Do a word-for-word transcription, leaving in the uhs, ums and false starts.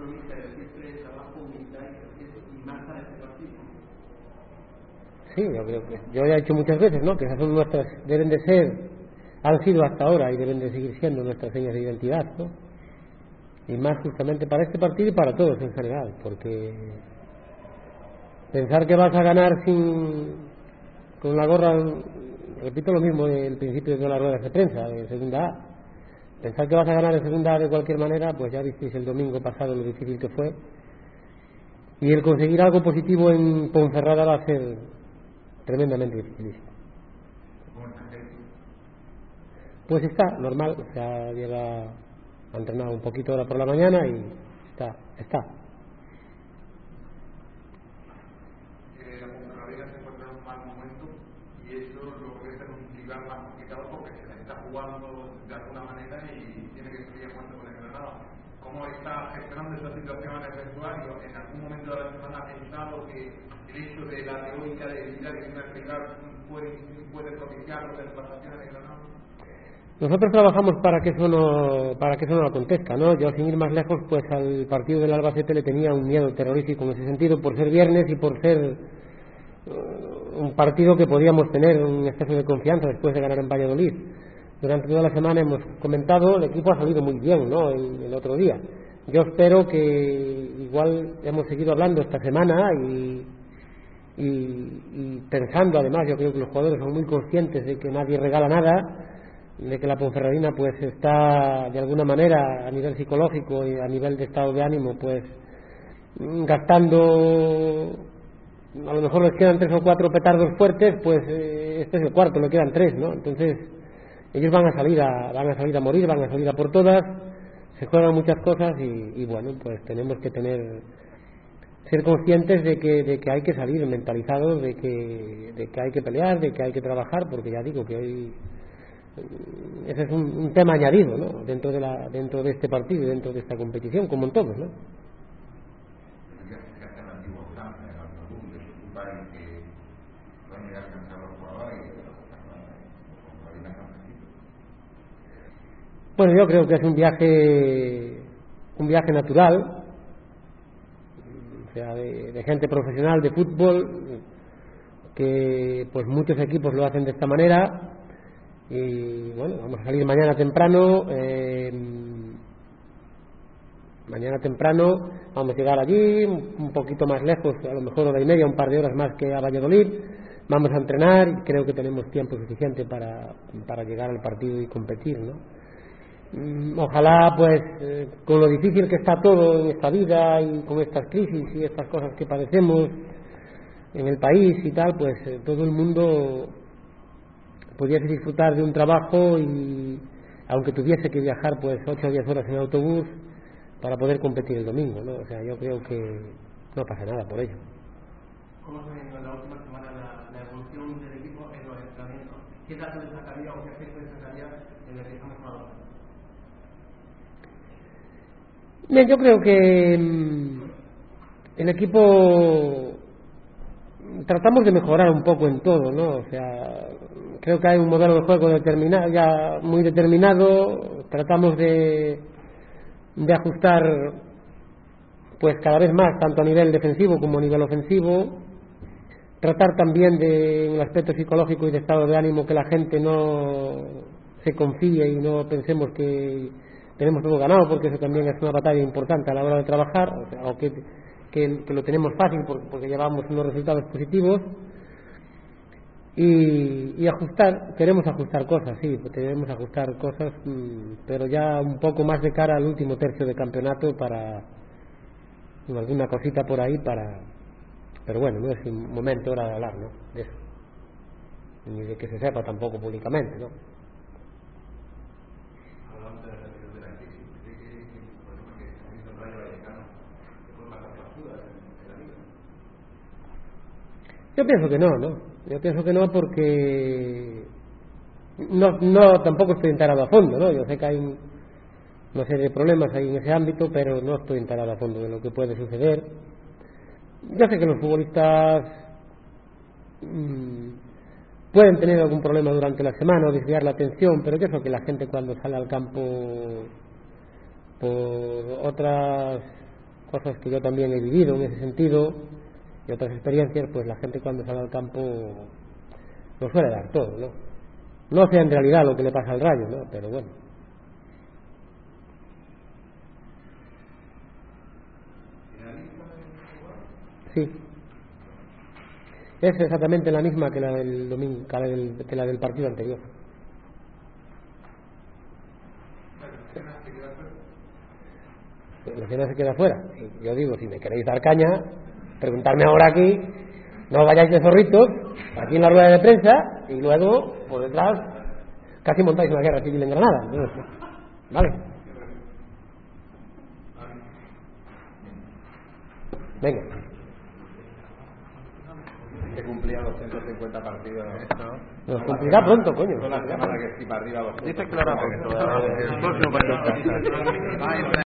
Sí, yo creo que yo ya he dicho muchas veces, ¿no? Que esas son nuestras, deben de ser, han sido hasta ahora y deben de seguir siendo nuestras señas de identidad, ¿no? Y más justamente para este partido y para todos en general, porque pensar que vas a ganar sin con la gorra, repito lo mismo del principio de las ruedas de prensa de segunda A, pensar que vas a ganar en segunda A de cualquier manera, pues ya visteis el domingo pasado lo difícil que fue, y el conseguir algo positivo en Ponferrada va a ser tremendamente difícil. Pues está normal, o sea, llega a entrenar un poquito ahora por la mañana y está, está. Eh, la Ponferradina se encuentra en un mal momento y eso lo puede ser un rival más complicado porque se le está jugando de alguna manera y tiene que seguir jugando con el Granada. ¿Cómo está gestionando esa situación en el vestuario? ¿En algún momento de la semana ha pensado que el hecho de la teórica debilidad que tiene el rival puede, puede propiciar las desplazaciones de Granada? Nosotros trabajamos para que eso no para que eso no acontezca, ¿no? Yo, sin ir más lejos, pues al partido del Albacete le tenía un miedo terrorífico en ese sentido, por ser viernes y por ser uh, un partido que podíamos tener un exceso de confianza después de ganar en Valladolid. Durante toda la semana hemos comentado, el equipo ha salido muy bien, ¿no? El, el otro día. Yo espero que igual hemos seguido hablando esta semana y, y, y pensando, además, yo creo que los jugadores son muy conscientes de que nadie regala nada, de que la Ponferradina pues está de alguna manera a nivel psicológico y a nivel de estado de ánimo pues gastando, a lo mejor les quedan tres o cuatro petardos fuertes, pues eh, este es el cuarto, le quedan tres, ¿no? Entonces ellos van a salir a van a salir a morir, van a salir a por todas, se juegan muchas cosas y, y bueno, pues tenemos que tener ser conscientes de que de que hay que salir mentalizados, de que de que hay que pelear, de que hay que trabajar, porque ya digo que hoy ese es un, un tema añadido, ¿no? Dentro de la dentro de este partido y dentro de esta competición, como en todos, ¿no? Bueno, yo creo que es un viaje un viaje natural, o sea, de, de gente profesional de fútbol, que pues muchos equipos lo hacen de esta manera. Y bueno, vamos a salir mañana temprano, eh, mañana temprano vamos a llegar allí, un poquito más lejos, a lo mejor hora y media, un par de horas más que a Valladolid, vamos a entrenar y creo que tenemos tiempo suficiente para, para llegar al partido y competir, ¿no? Ojalá pues eh, con lo difícil que está todo en esta vida y con estas crisis y estas cosas que padecemos en el país y tal, pues eh, todo el mundo pudiese disfrutar de un trabajo y aunque tuviese que viajar pues ocho o diez horas en autobús para poder competir el domingo, ¿no? O sea, yo creo que no pasa nada por ello. ¿Cómo se ha visto en la última semana la, la evolución del equipo en los entrenamientos? ¿Qué datos destacaría o qué aspecto destacaría en el que estamos ahora? Bien, yo creo que mmm, el equipo tratamos de mejorar un poco en todo, ¿no? O sea, creo que hay un modelo de juego determinado, ya muy determinado, tratamos de, de ajustar pues cada vez más, tanto a nivel defensivo como a nivel ofensivo, tratar también de, en el aspecto psicológico y de estado de ánimo, que la gente no se confíe y no pensemos que tenemos todo ganado, porque eso también es una batalla importante a la hora de trabajar, o sea, o que Que, que lo tenemos fácil porque, porque llevamos unos resultados positivos y, y ajustar, queremos ajustar cosas, sí, queremos ajustar cosas, pero ya un poco más de cara al último tercio de campeonato para alguna cosita por ahí para, pero bueno, no es un momento hora de hablar, ¿no? De eso, ni de que se sepa tampoco públicamente, ¿no? Yo pienso que no, ¿no? Yo pienso que no porque no, no tampoco estoy enterado a fondo, ¿no? Yo sé que hay un, una serie de problemas ahí en ese ámbito, pero no estoy enterado a fondo de lo que puede suceder. Yo sé que los futbolistas mmm, pueden tener algún problema durante la semana o desviar la atención, pero yo creo que la gente cuando sale al campo por otras cosas que yo también he vivido en ese sentido y otras experiencias, pues la gente cuando sale al campo lo suele dar todo, ¿no? No sé en realidad lo que le pasa al Rayo, ¿no? Pero bueno. Sí. Es exactamente la misma que la del domingo, que la del, que la del partido anterior. La cena se queda fuera. Yo digo, si me queréis dar caña, preguntarme ahora aquí, no vayáis de zorritos, aquí en la rueda de prensa, y luego, por detrás, casi montáis una guerra civil en Granada. Entonces, ¿vale? Venga. Que cumplía doscientos cincuenta partidos. Nos cumplirá pronto, coño. Con la semana que si para arriba vosotros. Dice claramente. El próximo partido.